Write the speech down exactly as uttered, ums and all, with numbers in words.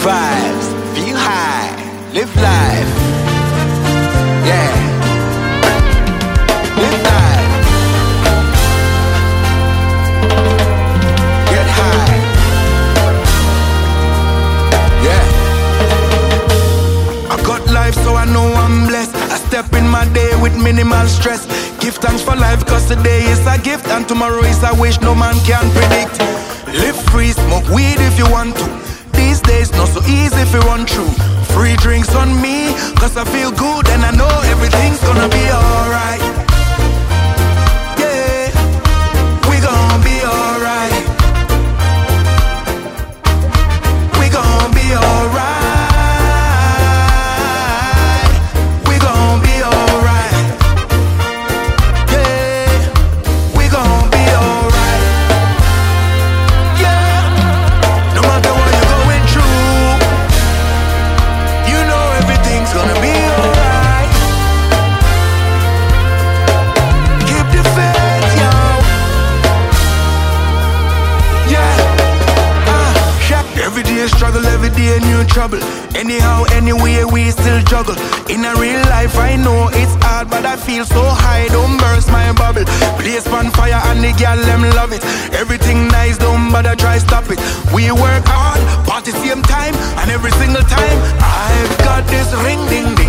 vibes, feel high, live life. Yeah. Live life. Get high. Yeah. I got life so I know I'm blessed. I step in my day with minimal stress. Give thanks for life cause today is a gift and tomorrow is a wish no man can predict. Live free, smoke weed if you want to. These days not so easy if you run through. Free drinks on me cause I feel good and I know everything's gonna be alright. Yeah, we gonna be alright. We gonna be alright. Struggle every day, new trouble. Anyhow, anyway, we still juggle. In a real life, I know it's hard, but I feel so high, don't burst my bubble. Place on fire and the girl, them love it. Everything nice, don't bother, try stop it. We work hard, party same time, and every single time, I've got this ring, ding, ding.